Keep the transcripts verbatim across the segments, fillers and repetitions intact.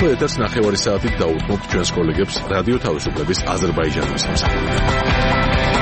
ახლა ეთერს ნახევარი საათით დაუთმობთ ჩვენს კოლეგებს რადიო თავისუფლების აზერბაიჯანის მსახურით.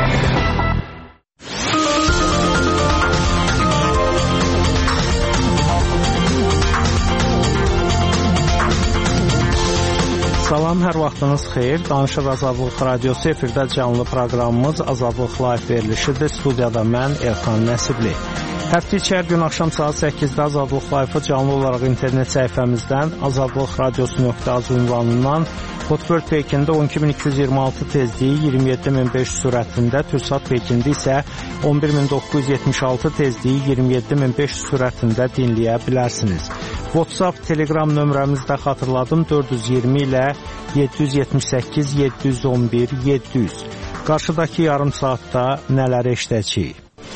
Salam, hər vaxtınız xeyir. Danışır Azadlıq Radiosu efirdə canlı proqramımız Azadlıq Live verilişidir. Studiyada mən Elxan Nəsibli. Həftə içi hər gün axşam saat səkkizdə Azadlıq Live-ı canlı olaraq internet səhifəmizdən azadlıq radiosu nöqtə az ünvanından Hotbird Pekində on iki min iki yüz iyirmi altı tezliyi iyirmi yeddi min beş yüz sürətində, Türksat Pekində isə on bir min doqquz yüz yetmiş altı tezliyi iyirmi yeddi min beş yüz sürətində dinləyə bilərsiniz. WhatsApp, Telegram nömrəmizdə xatırladım dörd yüz iyirmi ilə yeddi yüz yetmiş səkkiz yeddi yüz on bir yeddi yüz. Qarşıdakı yarım saatda nələr eşidəcəyik?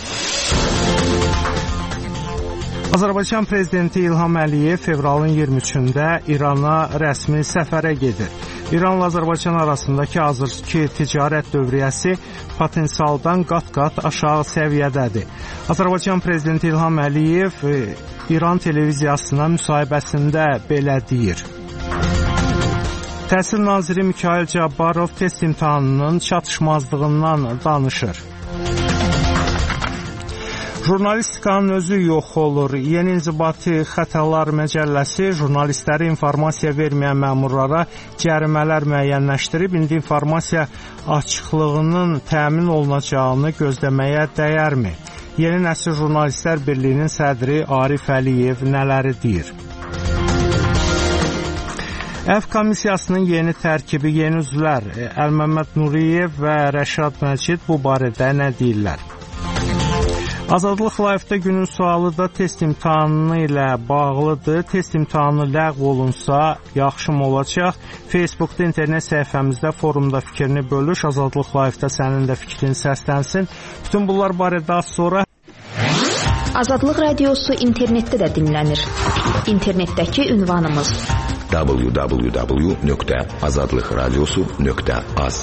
Azərbaycan Prezidenti İlham Əliyev fevralın iyirmi üçündə İrana rəsmi səfərə gedir. İranla Azərbaycan arasındakı hazırki ticarət dövriyyəsi potensialdan qat-qat aşağı səviyyədədir. Azərbaycan Prezidenti İlham Əliyev İran televiziyasına müsahibəsində belə deyir. Təhsil naziri Mikayıl Cabbarov test imtahanının çatışmazlığından danışır. Jurnalistikanın özü yox olur. Yeni İnzibati Xətalar məcəlləsi jurnalistləri informasiya verməyən məmurlara cərimələr müəyyənləşdirib, indi informasiya açıqlığının təmin olunacağını gözləməyə dəyərmi? Yeni Nəsil Jurnalistlər Birliyinin sədri Arif Əliyev nələri deyir? Əfv komissiyasının yeni tərkibi, yeni üzvlər Əlməmməd Nuriyev və Rəşad Məcid bu barədə nə deyirlər? Azadlıq Live-da günün sualı da test imtahanı ilə bağlıdır. Test imtahanı ləğv olunsa yaxşı mı olacaq? Facebookda, internet səhifəmizdə, forumda fikrini bölüş. Azadlıq Live-da sənin də fikrin səslənsin. Bütün bunlar barədə az sonra. Azadlıq Radiosu internetdə də dinlənir. İnternetdəki ünvanımız w w w nöqtə azadlıq radiosu nöqtə az.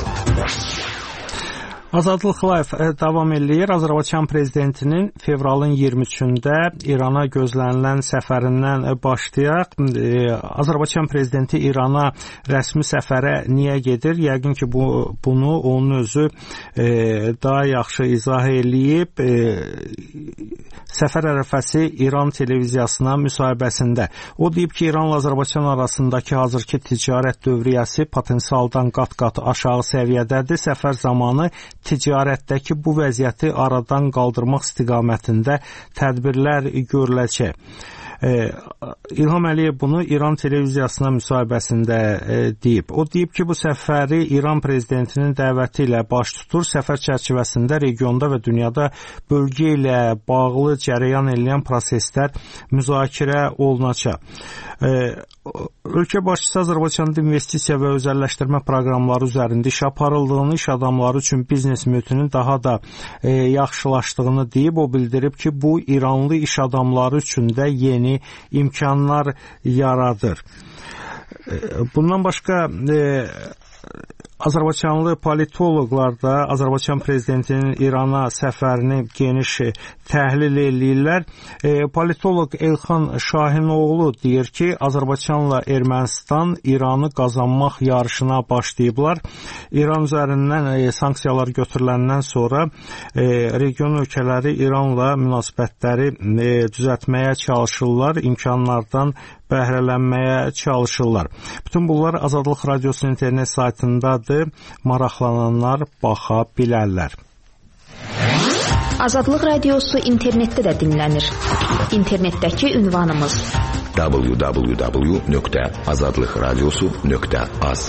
Azadlıq Live davam eləyir. Azərbaycan Prezidentinin fevralın iyirmi üçündə İrana gözlənilən səfərindən başlayaq. Azərbaycan Prezidenti İrana rəsmi səfərə niyə gedir? Yəqin ki, bu, bunu onun özü e, daha yaxşı izah eləyib. E, səfər ərəfəsi İran televiziyasına müsahibəsində. O deyib ki, İranla Azərbaycan arasındakı hazırki ticarət dövriyyəsi potensialdan qat-qat aşağı səviyyədədir. Səfər zamanı ticarətdəki bu vəziyyəti aradan qaldırmaq istiqamətində tədbirlər görüləcək. İlham Əliyev bunu İran televiziyasına müsahibəsində e, deyib. O deyib ki, bu səfəri İran prezidentinin dəvəti ilə baş tutur. Səfər çərçivəsində regionda və dünyada bölgə ilə bağlı cərəyan edilən proseslər müzakirə olunacaq. E, ölkə başçısı Azərbaycanda investisiya və özəlləşdirmə proqramları üzərində iş aparıldığını, iş adamları üçün biznes mühitinin daha da e, yaxşılaşdığını deyib. O bildirib ki, bu İranlı iş adamları üçün də yeni imkanlar yaradır. Bundan başqa e, Azərbaycanlı politoloqlar da Azərbaycan prezidentinin İrana səfərini geniş təhlil eləyirlər. E, politoloq Elxan Şahinoğlu deyir ki, Azərbaycanla Ermənistan İranı qazanmaq yarışına başlayıblar. İran üzərindən e, sanksiyalar götürüləndən sonra e, region ölkələri İranla münasibətləri e, düzəltməyə çalışırlar, imkanlardan bəhrələnməyə çalışırlar. Bütün bunlar Azadlıq Radiosu internet saytındadır. Maraqlananlar baxa bilərlər. Azadlıq Radiosu internetdə də dinlənir. İnternetdəki ünvanımız w w w nöqtə azadlıq radiosu nöqtə az.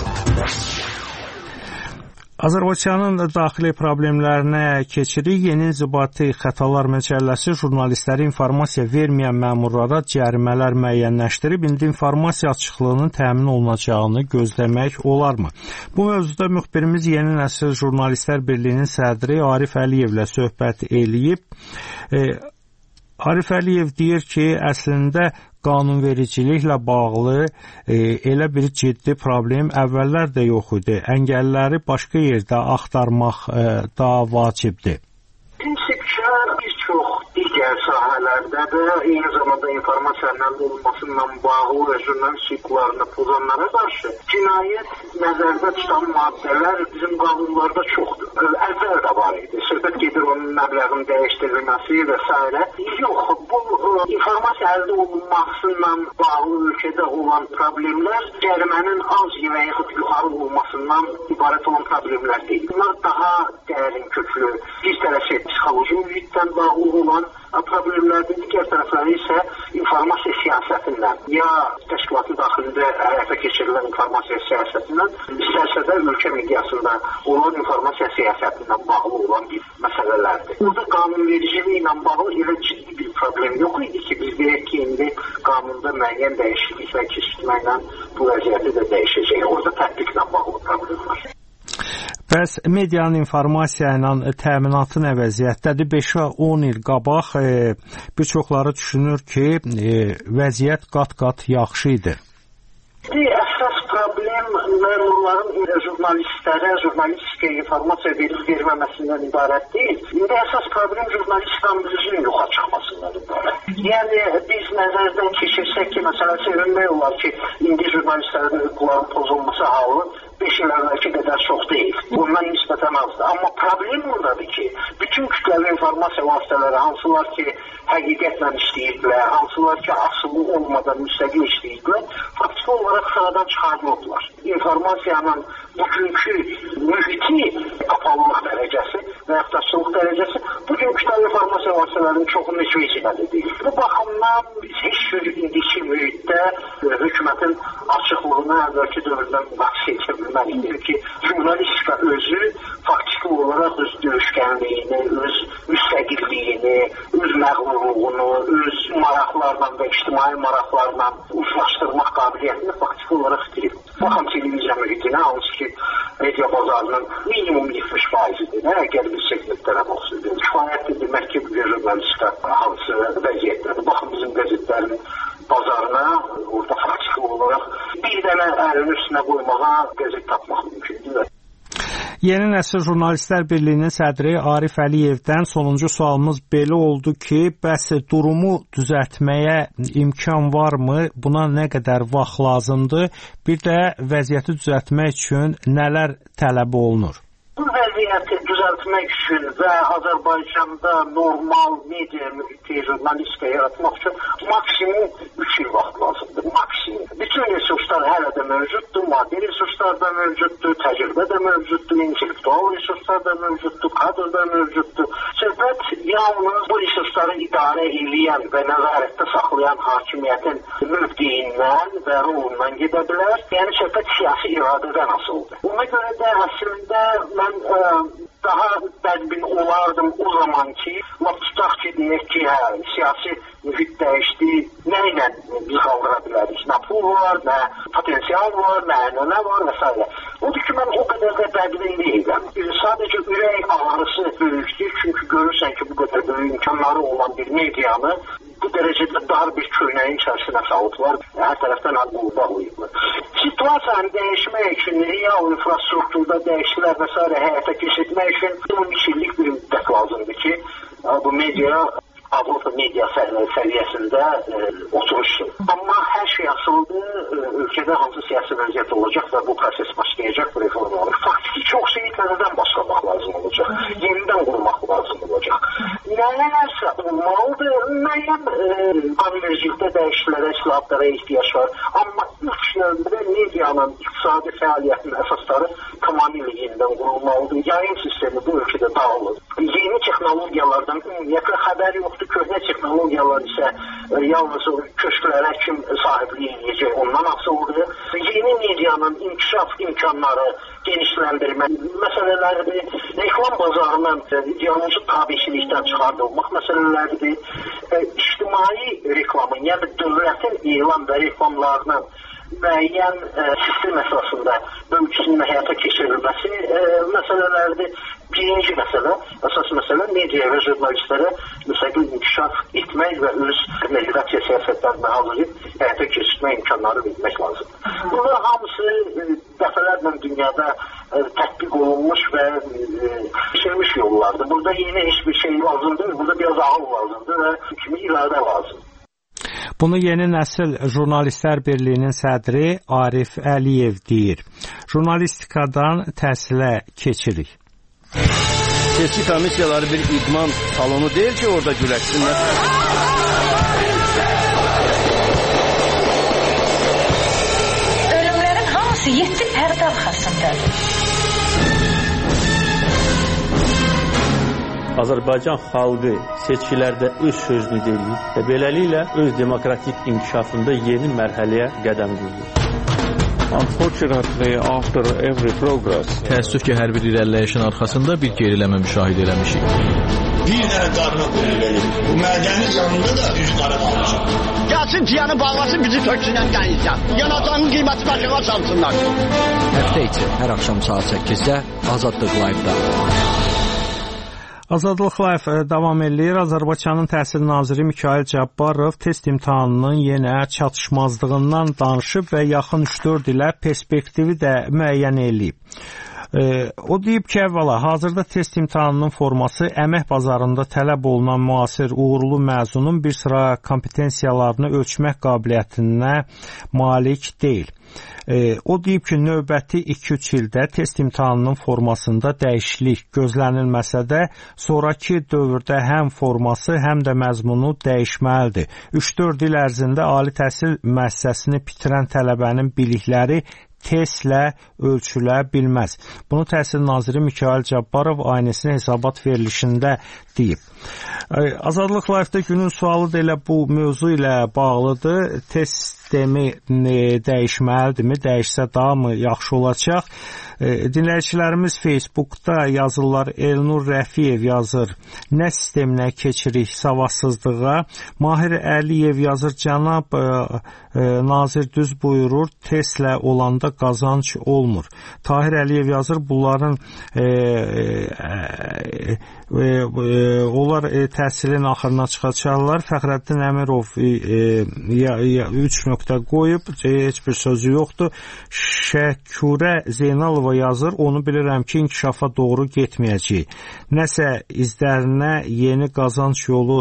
Azərbaycanın daxili problemlərinə keçirik. Yeni İnzibati Xətalar məcəlləsi jurnalistləri informasiya verməyən məmurlara cərimələr müəyyənləşdirib. İndi informasiya açıqlığının təmin olunacağını gözləmək olarmı? Bu mövzuda müxbirimiz Yeni Nəsil Jurnalistlər Birliyinin sədri Arif Əliyevlə söhbət eləyib. E, Arif Əliyev deyir ki, əslində qanunvericiliklə bağlı e, elə bir ciddi problem əvvəllər də yox idi. Əngəlləri başqa yerdə axtarmaq e, daha vacibdir. Prinsipcə bir çox digər sahə sahələrdə də eyni zamanda informasiyanın əldə olunmasından bağlı jurnalist hüquqlarını pozanlara qarşı cinayət nəzərdə tutan maddələr bizim qanunlarda çoxdur. Əvvəl də var idi. Söhbət gedir onun məbləğinin dəyişdirilməsi və s. Yox, bu informasiya əldə olunmasından bağlı ölkədə olan problemlər cərimənin az və yaxud yuxarı olmasından ibarət olan problemlər deyil. Bunlar daha dərin köklü, bir tərəfi psixoloji mühitdən bağlı olan problemlərdir, digər tərəfləri isə informasiya siyasətindən, ya təşkilatın daxilində həyata keçirilən informasiya siyasətindən, istərsə də ölkə miqyasında olan informasiya siyasətindən bağlı olan bir məsələlərdir. Burada qanunvericiliyi ilə bağlı elə ciddi bir problem yox idi ki, biz deyək ki, indi qanunda müəyyən dəyişiklik və keçirməklə bu vəziyyəti də dəyişəcək. Orada tətbiqlə bağlı problem var. Bəs medianın informasiya ilə təminatı nə vəziyyətdədir? beş on il qabaq e, bir çoxları düşünür ki, e, vəziyyət qat-qat yaxşı idi. Əsas problem memurların jurnalistlərə, jurnalistikaya informasiya verib verməməsindən ibarət deyil. İndi əsas problem jurnalistlərimizin yoxa çıxmasından ibarət. Yəni biz nəzərdən keçirsək ki, məsələn, sevinmək olar ki, indi jurnalistlərin hüquqlarının pozulması halı beş il əvvəlki qədər çox deyil. Bundan nisbətən azdır. Amma problem bundadır ki, bütün kütləvi informasiya vasitələri, hansılar ki, həqiqətlə işləyirdilər, hansılar ki, asılı olmadan müstəqil işləyirdilər, faktiki olaraq sıradan çıxarılıblar. İnformasiyanın bugünkü mühiti, kapalılıq dərəcəsi və yaxdaşçılıq dərəcəsi bugün kütləvi informasiya vasitələrinin çoxunun heç vecibəli deyil. Bu baxımdan biz heç bir indiki mühitdə hökumətin açıqlığına əvvəlki dövrdən müqayisə edə bilməliydik ki, jurnalistika özü faktiki olaraq öz döyüşkənliyini, öz müstəqilliyini, öz məğlurluğunu, öz maraqlarla və ictimai maraqlarla uzlaşdırmaq qabiliyyətini faktiki olaraq itirib. Baxın televiziya mühitinə, hansı ki, media bazarının minimum yetmiş faizidir. Əgər bir segmentlərə baxsın, kifayətdir demək ki, bir jurnalistika hansı vəziyyətlədir. Baxın bizim qəzetlərin bazarına, orada faktiki olaraq bir dənə əlin üstünə qoymağa qəzet tapmaq mümkündür. Yeni Nəsil Jurnalistlər Birliyinin sədri Arif Əliyevdən sonuncu sualımız belə oldu ki, bəs durumu düzəltməyə imkan varmı? Buna nə qədər vaxt lazımdır? Bir də vəziyyəti düzəltmək üçün nələr tələb olunur? Bu vəziyyəti düzəltmək üçün və Azərbaycanda normal media mühiti, jurnalistika yaratmaq üçün maksimum üç il vaxt lazımdır. Maksimum. Bütün resurslar hələ də mövcuddur, maddi resurslar da mövcuddur, təcrübə də mövcuddur, intellektual resurslar da mövcuddur, kadr da mövcuddur. Söhbət yalnız bu resursları idarə edən və nəzarətdə saxlayan hakimiyyətin mövqeyindən və rolundan gedə bilər. Yəni söhbət siyasi iradədən asılıdır. Ona görə də əslində mən ə, daha bədbin olardım o zaman ki, laf tutaq ki, deyək ki, hə, siyasi mühit dəyişdi, nə ilə biz qaldıra bilərik? Nə pul var, nə potensial var, nə ənənə var və s. Odur ki, mən o qədər də bədbin deyiləm. Sadəcə ürək ağrısı böyükdür, çünki görürsən ki, bu qədər böyük imkanları olan bir medianı bu dərəcədə dar bir köynəyin içərisinə salıblar, hər tərəfdən ağılda uyublar. Situasiyanı dəyişmək üçün, real infrastrukturda dəyişikliklər və s. həyata keçirmək üçün on üç illik bir müddət lazımdır ki, bu media Avropa media səviyyəsində e, oturuşsun. Amma hər şey asıldır, e, ölkədə hansı siyasi vəziyyət olacaq və bu proses başlayacaq, bu reform olur. Faktiki çox şeyi təzədən başlamaq lazım olacaq, yenidən qurmaq lazım olacaq. Nələrsə olmalıdır, müəyyən qanunvericilikdə dəyişikliklərə, islahatlara ehtiyac var. Amma ilk növbədə medianın iqtisadi fəaliyyətinin əsasları tamamilə yenidən qurulmalıdır. Yayın sistemi bu ölkədə dağılır. Yeni texnologiyalardan ümumiyyətlə xəbər yoxdur. Köhnə texnologiyalar isə e, yalnız köşklərə kim sahiblik edəcək, ondan asılıdır. Yeni medianın inkişaf imkanları genişləndirmə məsələləridir. Reklam bazarının e, ideoloji tabiçilikdən çıxardılmaq məsələləridir. E, ictimai reklamın, yəni dövlətin elan və reklamlarının müəyyən e, sistem əsasında ölçüsünün həyata keçirilməsi e, məsələləridir. Birinci məsələ, əsas məsələ media və jurnalistlərə müstəqil inkişaf etmək və öz mediasiya siyasətlərini hazırlayıb həyata keçirmək imkanları vermək lazımdır. Bunlar hamısı e, dəfələrlə dünyada e, tətbiq olunmuş və e, keçirilmiş yanlış yollardır. Burada yeni hiçbir şey lazım değil. Burada biraz ağıl lazımdır və kimi iradə lazım. Bunu Yeni Nəsil Jurnalistlər Birliyinin sədri Arif Əliyev deyir. Jurnalistikadan təhsilə keçirik. Seçki komissiyaları bir idman salonu deyil ki, orada güləşsinlər. Ölümlərin hamısı yeddi pərdə arxasındadır. Azərbaycan xalqı seçkilərdə öz sözünü deyir və beləliklə öz demokratik inkişafında yeni mərhələyə qədəm qoyur. Unfortunately, after every progress, təəssüf ki, hər bir irəliləyişin arxasında bir geriləmə müşahidə eləmişik. Bir dənə qarına qoyun verir. Bu mədəni canında da üz qara qalmışıq. Gəlsin ciyanı bağlasın, bizi töksünən qəyizdən. Yanacağının qiyməti başına çalsınlar. Həftə içi hər axşam saat səkkizdə Azadlıq Live-da. Azadlıq Live davam edir. Azərbaycanın Təhsil Naziri Mikayıl Cabbarov test imtahanının yenə çatışmazlığından danışıb və yaxın üç dörd ilə perspektivi də müəyyən edib. O deyib ki, əvvəla, hazırda test imtahanının forması əmək bazarında tələb olunan müasir uğurlu məzunun bir sıra kompetensiyalarını ölçmək qabiliyyətinə malik deyil. O deyib ki, növbəti iki üç ildə test imtahanının formasında dəyişiklik gözlənilməsə də, sonraki dövrdə həm forması, həm də məzmunu dəyişməlidir. üç dörd il ərzində ali təhsil müəssisəsini bitirən tələbənin bilikləri testlə ölçülə bilməz. Bunu Təhsil Naziri Mikayıl Cabbarov aynesinin hesabat verilişində deyib. Azadlıq Live-da günün sualı da elə bu mövzu ilə bağlıdır. Test sistemi dəyişməlidirmi? Dəyişsə daha mı yaxşı olacaq? Dinləyicilərimiz Facebookda yazırlar. Elnur Rəfiyev yazır. Nə sisteminə keçirik savadsızlığa? Mahir Əliyev yazır. Cənab Nazir düz buyurur. Testlə olanda qazanc olmur. Tahir Əliyev yazır. Bunların e, e, e, e, onlar e, təhsilin axırına çıxacaqlar. Fəxrəddin Əmirov üç nöqtə qoyub. Heç bir sözü yoxdur. Şəkürə Zeynalova yazır. Onu bilirəm ki, inkişafa doğru getməyəcək. Nəsə izlərinə yeni qazanc yolu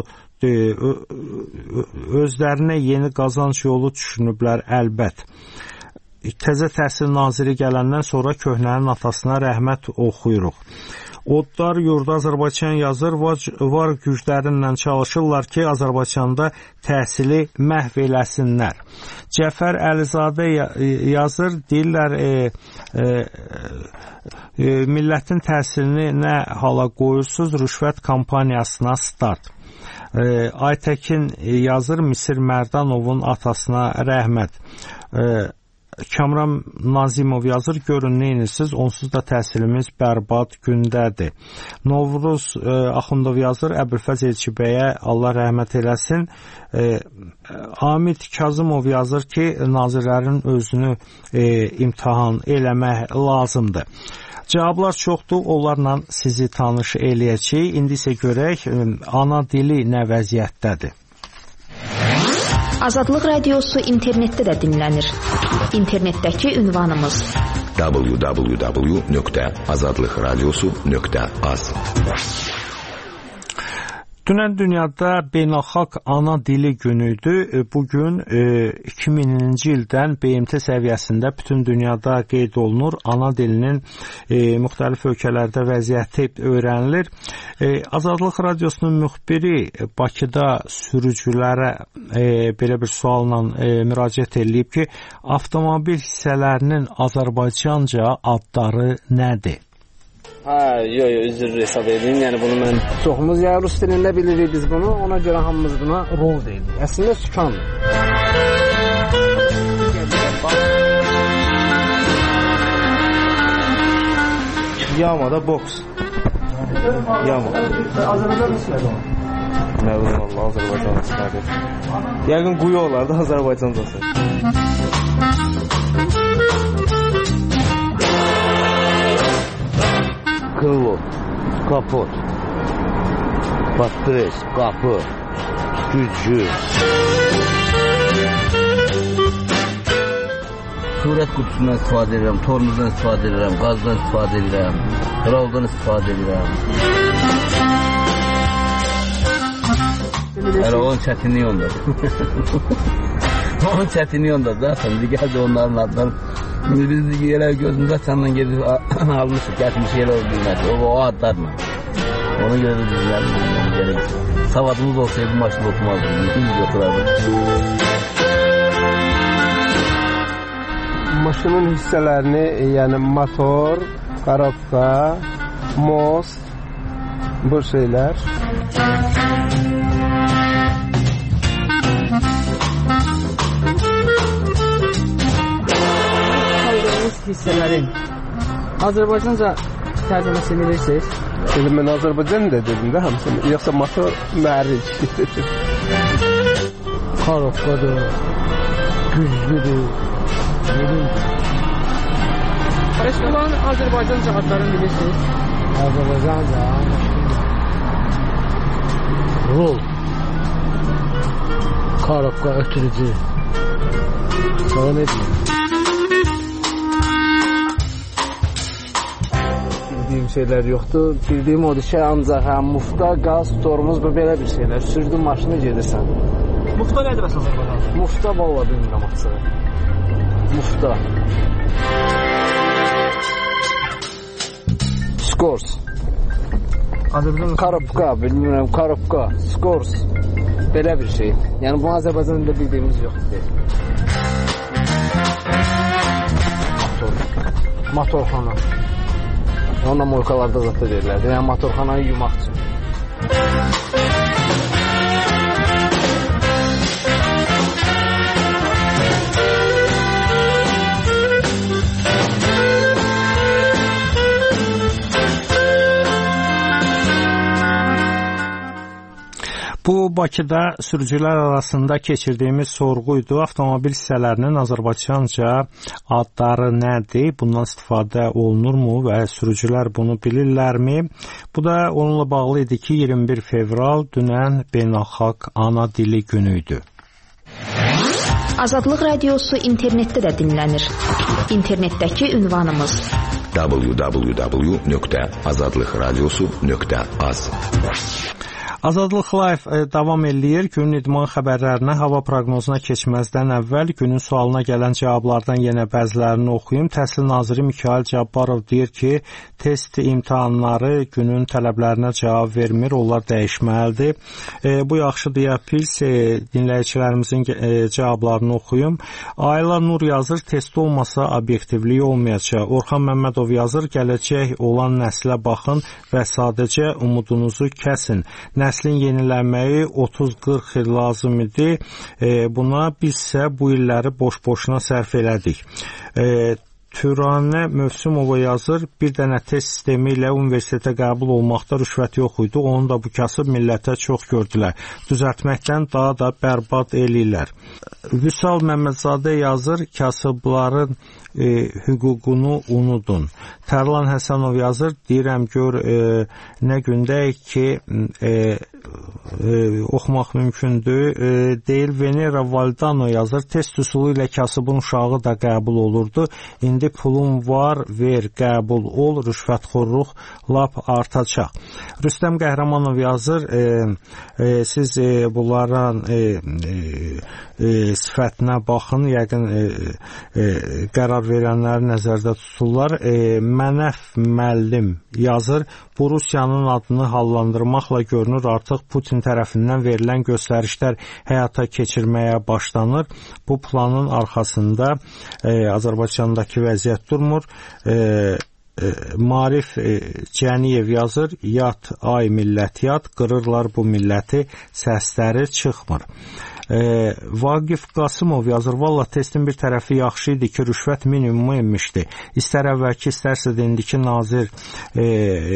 özlərinə yeni qazanc yolu düşünüblər əlbət. Təzə Təhsil Naziri gələndən sonra köhnənin atasına rəhmət oxuyuruq. Odlar Yurda Azərbaycan yazır, var, var güclərinlə çalışırlar ki, Azərbaycanda təhsili məhv eləsinlər. Cəfər Əlizadə yazır, deyirlər, e, e, e, millətin təhsilini nə hala qoyursuz, rüşvət kampaniyasına start. E, Aytəkin yazır, Misir Mərdanovun atasına rəhmət. E, Kamran Nazimov yazır, görün neyinirsiniz, onsuz da təhsilimiz bərbad gündədir. Novruz e, Axundov yazır, Əbülfəz Elçibəyə Allah rəhmət eləsin. E, Amid Kazımov yazır ki, nazirlərin özünü e, imtahan eləmək lazımdır. Cavablar çoxdur, onlarla sizi tanış eləyəcək. İndi isə görək, ana dili nə vəziyyətdədir? Azadlıq Radiosu internetdə də dinlənir. İnternetdəki ünvanımız w w w nöqtə azadlıq radiosu nöqtə az. Dünən dünyada beynəlxalq ana dili günü idi. Bugün e, iki minci ildən B M T səviyyəsində bütün dünyada qeyd olunur. Ana dilinin e, müxtəlif ölkələrdə vəziyyəti öyrənilir. E, Azadlıq Radiosunun müxbiri Bakıda sürücülərə e, belə bir sualla e, müraciət edib ki, avtomobil hissələrinin Azərbaycanca adları nədir? Ha, yox, yox, üzr hesab edin. Yəni bunu mən çoxumuz ya rus dilində bilirik biz bunu. Ona görə hamımız buna rol deyirik. Əslində sükandır. Yama da boks. Yama. Azərbaycan silahı. Nə bilim Allah, Azərbaycan silahı. Yəqin quyu olar da Azərbaycancası. Kıvıl, kaput, patres, kapı, gücü. Surət qutusundan istifadə edirəm, tormuzdan istifadə edirəm, qazdan istifadə edirəm, kraldan istifadə edirəm. bilirsiniz. Hələ onun çətinliyi ondadır. Onun çətinliyi ondadır da. Digər də onların adları. Biz yerə gözümüzə çanla gedib almışıq, gətirmişik yerə o bilməsi. O, o adlarla. Ona görə də bizlərim gerək. Savadımız olsaydı maşını oxumazdım. Biz oturardık. Maşının hissələrini, yəni motor, qarabka, most, bu şeylər. Kaldığımız hissələrin Azərbaycanca tərcüməsini bilirsiniz? Dedim, mən Azərbaycan da dedim də hamısını, yoxsa motor məhric. Qarabkadır, güzlüdür. Bunların Azərbaycanca adlarını bilirsiniz? Azərbaycanca Rol, Qarabka, ötürücü. Sonra ne diyeyim? Bildiyim şeylər yoxdur. Bildiyim odur ki, ancaq həm mufta, qaz, tormuz və belə bir şeylər. Sürdün maşını gedirsən. Mufta nədir bəs Azərbaycan? Mufta valla bilmirəm axı. Mufta. Skors. Azərbaycan Qarabka, bilmirəm, Qarabka, Skors. Belə bir şey. Yəni bu Azərbaycanda bildiyimiz yoxdur. Motor. Motorxana. Onunla moykalarda zətə deyirlər. Yəni motorxanayı yumaq üçün. Bu Bakıda sürücülər arasında keçirdiyimiz sorğuydu. Avtomobil hissələrinin Azərbaycanca adları nədir? Bundan istifadə olunurmu və sürücülər bunu bilirlərmi? Bu da onunla bağlı idi ki, iyirmi bir fevral dünən Beynəlxalq Ana Dili günü idi. Azadlıq Radiosu internetdə də dinlənir. İnternetdəki ünvanımız w w w nöqtə azadlıqradiosu nöqtə az. Azadlıq Live e, davam eləyir. Günün idman xəbərlərinə, hava proqnozuna keçməzdən əvvəl günün sualına gələn cavablardan yenə bəzilərini oxuyum. Təhsil naziri Mikayıl Cabbarov deyir ki, test imtahanları günün tələblərinə cavab vermir, onlar dəyişməlidir. E, bu yaxşı deyə pils e, dinləyicilərimizin e, cavablarını oxuyum. Ayla Nur yazır, test olmasa obyektivlik olmayacaq. Orxan Məmmədov yazır, gələcək olan nəslə baxın və sadəcə umudunuzu kəsin. Nəslin yenilənməyi otuz qırx il lazım idi. E, buna bizsə bu illəri boş-boşuna sərf elədik. E, Türanə Mövsümova yazır, bir dənə test sistemi ilə universitetə qəbul olmaqda rüşvət yox idi. Onu da bu kasıb millətə çox gördülər. Düzəltməkdən daha da bərbad eləyirlər. Vüsal Məmmədzadə yazır, kasıbların e, hüququnu unudun. Tərlan Həsənov yazır, deyirəm gör e, nə gündəyik ki e, e, oxumaq mümkündür. E, deyil Venera Valdano yazır, test üsulu ilə kasıbın uşağı da qəbul olurdu. İndi pulun var, ver, qəbul ol, rüşvətxorluq lap artacaq. Rüstəm Qəhrəmanov yazır, e, e, siz e, bunların e, e, e, sifətinə baxın, yəqin e, e, qərar verənləri nəzərdə tuturlar. E, Mənəf müəllim yazır, bu Rusiyanın adını hallandırmaqla görünür, artıq Putin tərəfindən verilən göstərişlər həyata keçirməyə başlanır. Bu planın arxasında e, Azərbaycandakı vəziyyət durmur. E, e, Marif e, Cəniyev yazır, yat ay millət yat, qırırlar bu milləti, səsləri çıxmır. E, Vaqif Qasımov yazır, valla testin bir tərəfi yaxşı idi ki, rüşvət minimumu enmişdi. İstər əvvəlki, istərsə də indiki nazir e,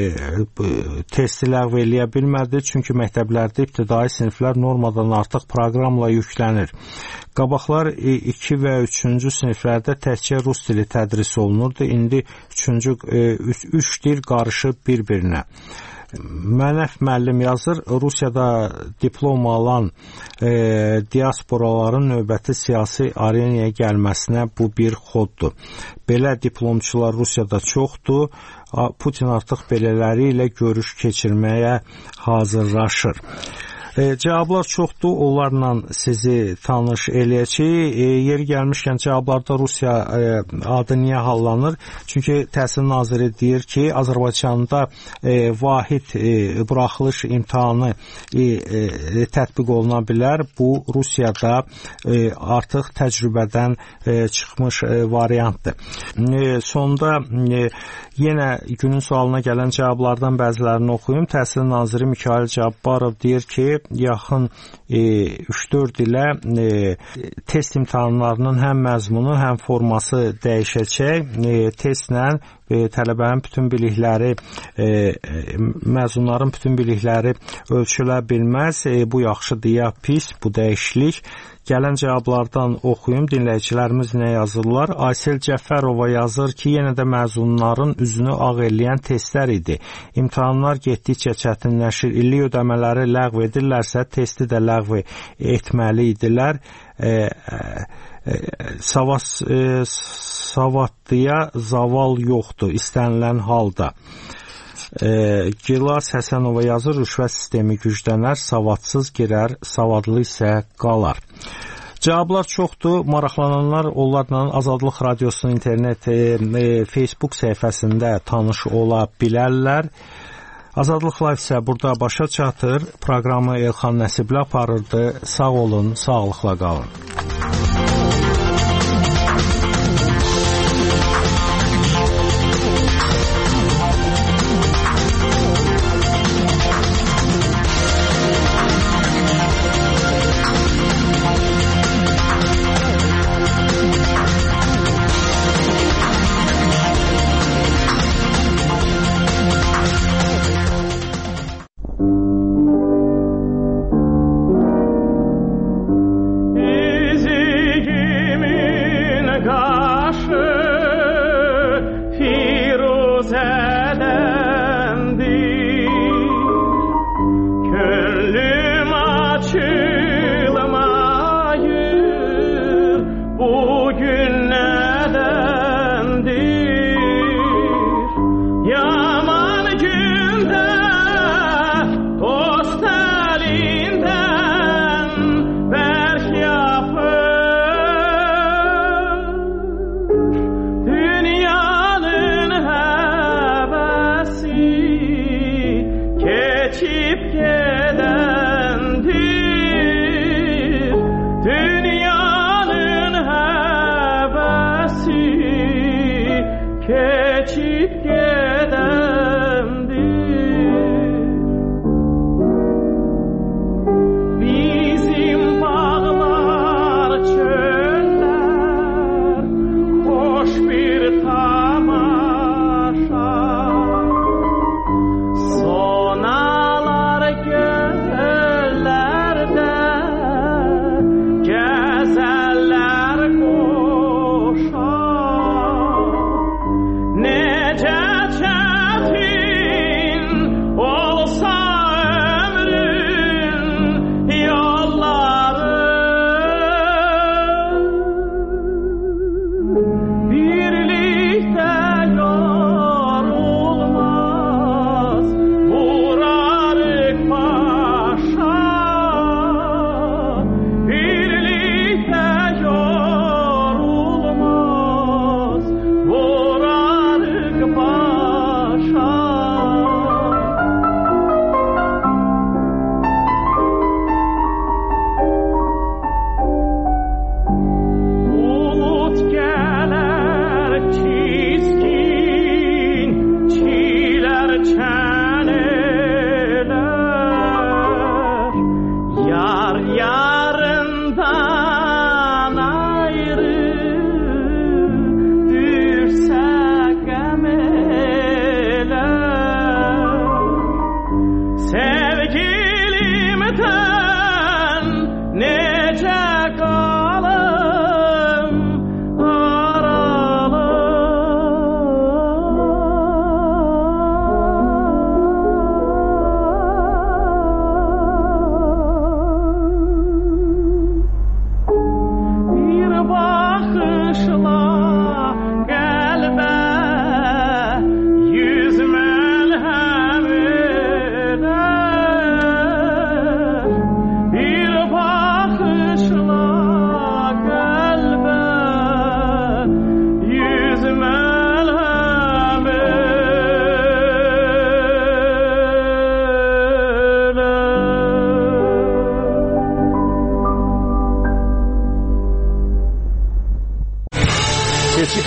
e, testi ləğv eləyə bilmədi, çünki məktəblərdə ibtidai siniflər normadan artıq proqramla yüklənir. Qabaqlar iki və üçüncü siniflərdə təkcə rus dili tədris olunurdu, indi üçüncü, e, üç, üç dil qarışıb bir-birinə. Mənəf müəllim yazır, Rusiyada diplom alan e, diasporaların növbəti siyasi arenaya gəlməsinə bu bir xoddur. Belə diplomçular Rusiyada çoxdur. Putin artıq belələri ilə görüş keçirməyə hazırlaşır. E, cavablar çoxdur, onlarla sizi tanış eləyəcək. E, yeri gəlmişkən cavablarda Rusiya e, adı niyə hallanır? Çünki Təhsil naziri deyir ki, Azərbaycanda e, vahid e, buraxılış imtahanı e, e, tətbiq oluna bilər. Bu Rusiyada e, artıq təcrübədən e, çıxmış e, variantdır. E, sonda e, yenə günün sualına gələn cavablardan bəzilərini oxuyum. Təhsil naziri Mikayıl Cabbarov deyir ki, yaxın e, üç dörd ilə e, test imtahanlarının həm məzmunu, həm forması dəyişəcək. E, testlə e, tələbənin bütün bilikləri, e, məzunların bütün bilikləri ölçülə bilməz. E, bu yaxşıdır ya pis, bu dəyişiklik. Gələn cavablardan oxuyum, dinləyicilərimiz nə yazırlar? Aysel Cəfərova yazır ki, yenə də məzunların üzünü ağ eləyən testlər idi. İmtahanlar getdikcə çətinləşir. İllik ödəmələri ləğv edirlərsə, testi də ləğv etməli idilər. E, e, savas, e, savadlıya zaval yoxdur, istənilən halda. E, Gilas Həsənova yazır, rüşvət sistemi güclənər, savadsız girər, savadlı isə qalar. Cavablar çoxdur, maraqlananlar onlarla Azadlıq Radiosunun internet e, e, Facebook səhifəsində tanış ola bilərlər. Azadlıq Live isə burada başa çatır. Proqramı Elxan Nəsibli aparırdı. Sağ olun, sağlıqla qalın. Easy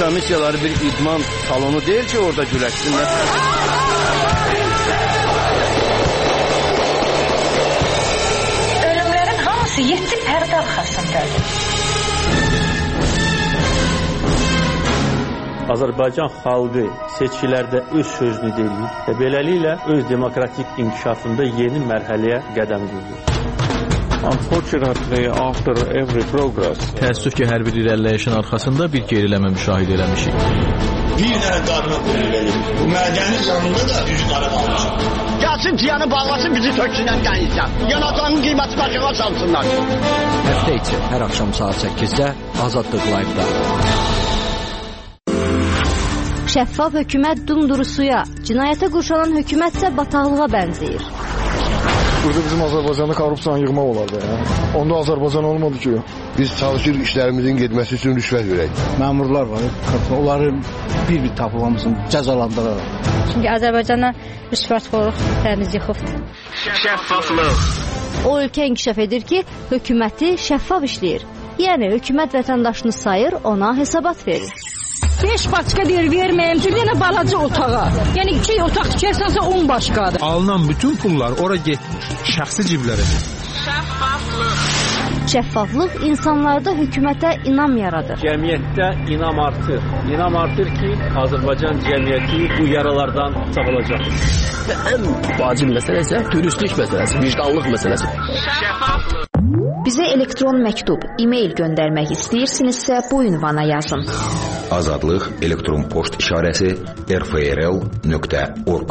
komissiyaları bir idman salonu değil ki orada güləşsinlər. Ölümlərin hamısı yedi pərdə arxasındadır. Azərbaycan xalqı seçkilərdə öz sözünü deyir və beləliklə öz demokratik inkişafında yeni mərhələyə qədəm qoyur. Unfortunately, after every progress, təəssüf ki, hər bir irəliləyişin arxasında bir geriləmə müşahidə eləmişik. Bir dənə qarına verir. Bu mədəni canında da üç qara qalmışıq. Gəlsin ciyanı bağlasın, bizi töksünən qənizdən. Yanacağının qiyməti başına salsınlar. Həftə içi hər axşam saat səkkizdə Azadlıq Live-da. Şəffaf hökumət dumduru suya, cinayətə qurşanan hökumət isə bataqlığa bənzəyir. Burada bizim Azərbaycanda korrupsiyanı yığmaq olardı ya. Onda Azərbaycan olmadı ki. Biz çalışır işlərimizin getməsi üçün rüşvət verək. Məmurlar var, onları bir-bir tapılamışsın, cəzalandıraraq. Çünki Azərbaycana rüşvətxorluq təmiz yıxıbdır. Şəffaflıq. O ölkə inkişaf edir ki, hökuməti şəffaf işləyir. Yəni hökumət vətəndaşını sayır, ona hesabat verir. beş başqa yer verməyəm ki, yenə balaca otağa. Yəni iki otaq tikərsənsə on başqadır. Alınan bütün pullar ora getmir, şəxsi ciblərə. Şəffaflıq. Şəffaflıq insanlarda hökumətə inam yaradır. Cəmiyyətdə inam artır. İnam artır ki, Azərbaycan cəmiyyəti bu yaralardan sağalacaq. Və ən vacib məsələ isə dürüstlük məsələsi, vicdanlıq məsələsi. Şəffaflıq. Bizə elektron məktub, e-mail göndərmək istəyirsinizsə bu ünvana yazın. Azadlıq elektron poçt işarəsi r f r l nöqtə org.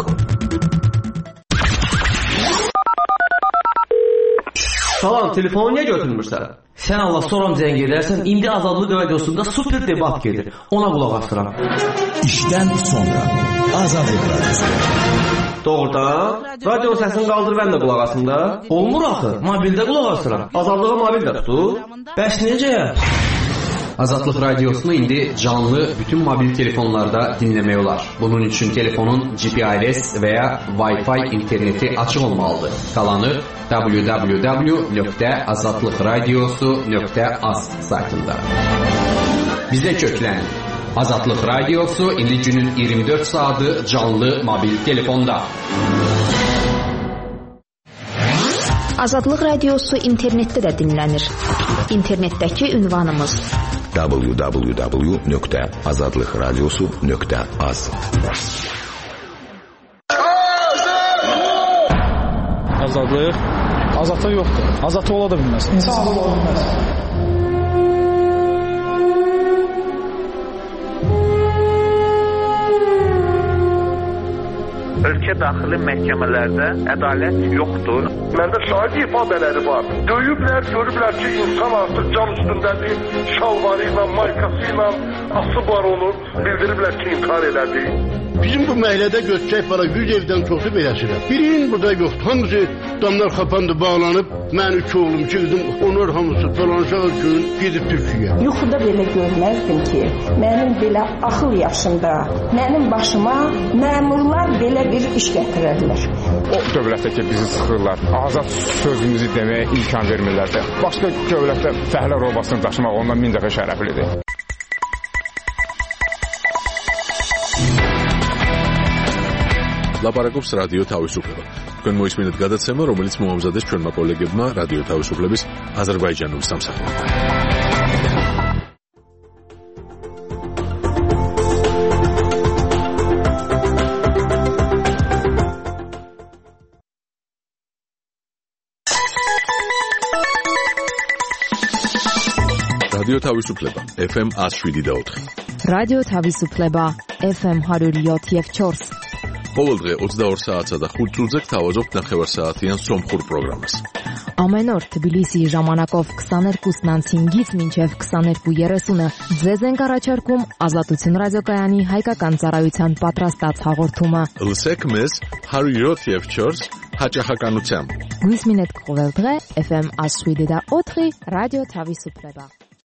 Salam, telefonu niyə götürmürsən? Sən Allah soram zəng edərsən, indi Azadlıq radiosunda super debat gedir. Ona qulaq asıram. İşdən sonra Azadlıq radiosu. Doğrudan? Radio səsini qaldır, mən də qulaq asım da. Olmur axı, mobildə qulaq asıram. Azadlığa mobildə tutur. Bəs necə? Azadlıq radiosunu indi canlı bütün mobil telefonlarda dinləmək olar. Bunun üçün telefonun G P R S və ya Wi-Fi interneti açıq olmalıdır. Qalanı w w w nöqtə azadlıq radiosu nöqtə az saytında. Bizə köklənin. Azadlıq radiosu indi günün iyirmi dörd saatı canlı mobil telefonda. Azadlıq radiosu internetdə də dinlənir. İnternetdəki ünvanımız w w w nöqtə azadlıq radiosu nöqtə az. Azadlıq? Azadlıq yoxdur. Azadlıq ola da bilməz. İnsanlıq ola bilməz. Ölkə daxili məhkəmələrdə ədalət yoxdur. Məndə şahid ifadələri var. Döyüblər, görüblər ki, insan artıq cam üstündədir, şalvarı ilə, maykası ilə asıb var onu, bildiriblər ki, inkar elədi. Bizim bu məhəllədə götürək para yüz evdən çoxu beləsirəm. Birinin burada yoxdur. Hamısı damlar kapandı, bağlanıb. Mən üç oğlum, iki qızım, onlar hamısı dolanışağı gün gedib Türkiyə. Yuxuda belə görməzdim ki, mənim belə axıl yaşında, mənim başıma məmurlar belə bir iş gətirərlər. O dövlətdə ki, bizi sıxırlar, azad sözümüzü deməyə imkan vermirlər də. Başqa dövlətdə fəhlə robasını daşımaq ondan min dəfə şərəflidir. ლაპარაკობს რადიო თავისუფლება. თქვენ მოისმინეთ გადაცემა, რომელიც მოამზადეს ჩვენმა კოლეგებმა რადიო თავისუფლების აზერბაიჯანული სამსახურიდან. რადიო თავისუფლება F M one oh seven და four. რადიო თავისუფლება F M one oh seven და four. ყოველ დღე ოცდაორ საათსა და ხუთ წუთზე გთავაზობთ ნახევარსაათიან სომხურ პროგრამას. Ամեն օր Թբիլիսիի ժամանակով twenty-two հինգից մինչև twenty-two thirty-ը ձեզ ենք առաջարկում Ազատություն ռադիոկայանի հայկական ծառայության պատրաստած հաղորդումը։ Լսեք մեզ one oh seven და four հաճախականությամբ։ Գույսմինետ ყოველ დღე F M one oh seven და four ռադիո Թավիսուփլեբա։